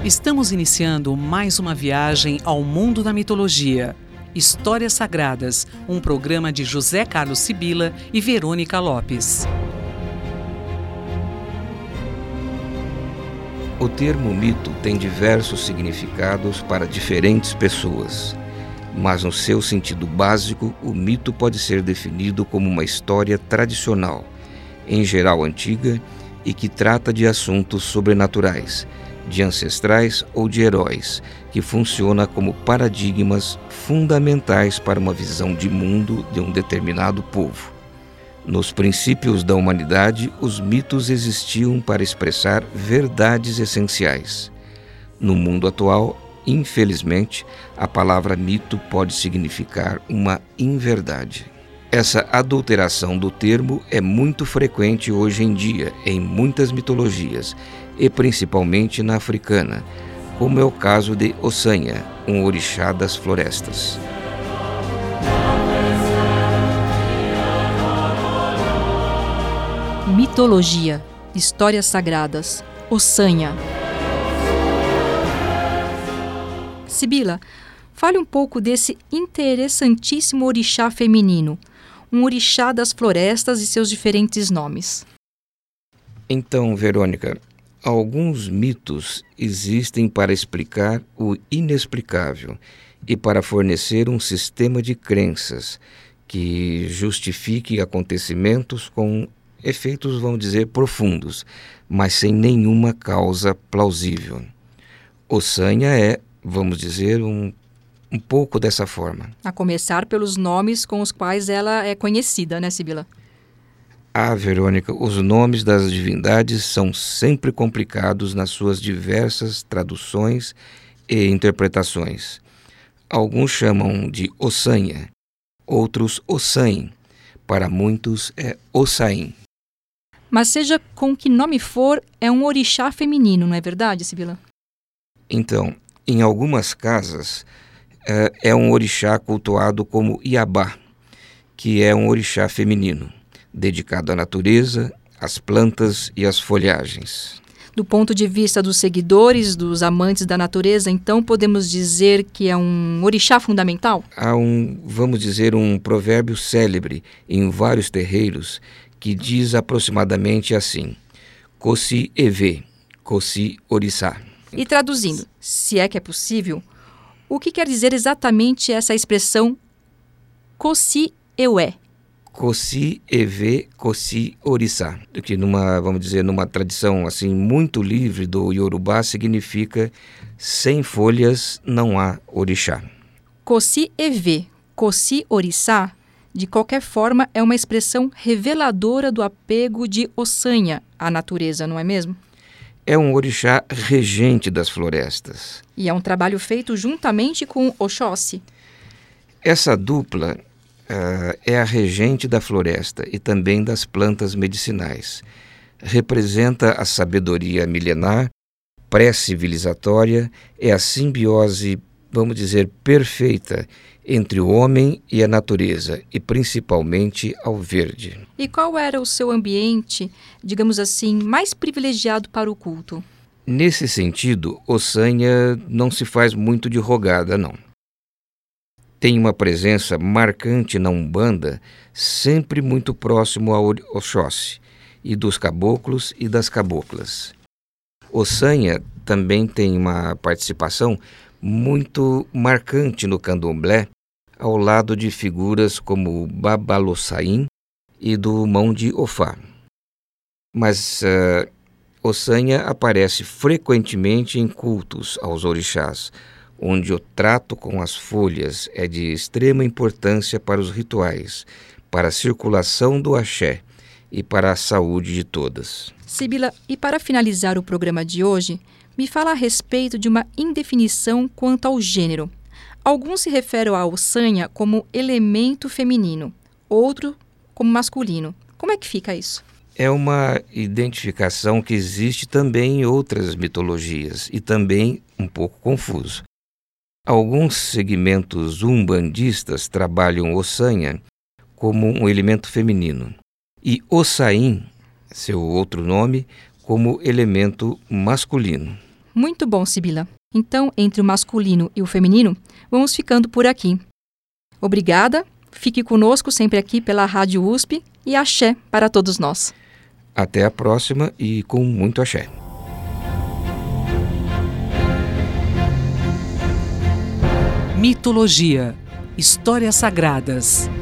Estamos iniciando mais uma viagem ao mundo da mitologia. Histórias Sagradas, um programa de José Carlos Sibila e Verônica Lopes. O termo mito tem diversos significados para diferentes pessoas, mas no seu sentido básico, o mito pode ser definido como uma história tradicional, em geral antiga, e que trata de assuntos sobrenaturais, de ancestrais ou de heróis, que funciona como paradigmas fundamentais para uma visão de mundo de um determinado povo. Nos princípios da humanidade, os mitos existiam para expressar verdades essenciais. No mundo atual, infelizmente, a palavra mito pode significar uma inverdade. Essa adulteração do termo é muito frequente hoje em dia em muitas mitologias, e principalmente na africana, como é o caso de Ossanha, um orixá das florestas. Mitologia, histórias sagradas, Ossanha. Sibila, fale um pouco desse interessantíssimo orixá feminino, um orixá das florestas e seus diferentes nomes. Então, Verônica, alguns mitos existem para explicar o inexplicável e para fornecer um sistema de crenças que justifique acontecimentos com efeitos, vamos dizer, profundos, mas sem nenhuma causa plausível. Ossanha é, vamos dizer, um pouco dessa forma. A começar pelos nomes com os quais ela é conhecida, né, Sibila? Ah, Verônica, os nomes das divindades são sempre complicados nas suas diversas traduções e interpretações. Alguns chamam de Ossanha, outros Ossain, para muitos é Ossain. Mas seja com que nome for, é um orixá feminino, não é verdade, Sibila? Então, em algumas casas, é um orixá cultuado como Iabá, que é um orixá feminino, dedicado à natureza, às plantas e às folhagens. Do ponto de vista dos seguidores, dos amantes da natureza, então podemos dizer que é um orixá fundamental? Há vamos dizer, um provérbio célebre em vários terreiros que diz aproximadamente assim: Kosi Eve, Kosi Orissá. E traduzindo, se é que é possível, o que quer dizer exatamente essa expressão Kosi Ewe? Kosi Eve, Kosi Orissá, que vamos dizer, numa tradição assim muito livre do Yorubá, significa sem folhas não há orixá. Kosi Eve, Kosi Orissá, de qualquer forma, é uma expressão reveladora do apego de Ossanha à natureza, não é mesmo? É um orixá regente das florestas. E é um trabalho feito juntamente com Oxóssi. Essa dupla é a regente da floresta e também das plantas medicinais. Representa a sabedoria milenar, pré-civilizatória, é a simbiose, vamos dizer, perfeita entre o homem e a natureza, e principalmente ao verde. E qual era o seu ambiente, digamos assim, mais privilegiado para o culto? Nesse sentido, Ossanha não se faz muito de rogada, não. Tem uma presença marcante na Umbanda, sempre muito próximo ao Oxóssi, e dos caboclos e das caboclas. Ossanha também tem uma participação muito marcante no candomblé, ao lado de figuras como o Babalossain e do Mão de Ofá. Mas Ossanha aparece frequentemente em cultos aos orixás, onde o trato com as folhas é de extrema importância para os rituais, para a circulação do axé e para a saúde de todas. Sibila, e para finalizar o programa de hoje, me fala a respeito de uma indefinição quanto ao gênero. Alguns se referem à Ossanha como elemento feminino, outro como masculino. Como é que fica isso? É uma identificação que existe também em outras mitologias e também um pouco confuso. Alguns segmentos umbandistas trabalham Ossanha como um elemento feminino e Ossain, seu outro nome, como elemento masculino. Muito bom, Sibila. Então, entre o masculino e o feminino, vamos ficando por aqui. Obrigada, fique conosco sempre aqui pela Rádio USP e axé para todos nós. Até a próxima e com muito axé. Mitologia, histórias sagradas.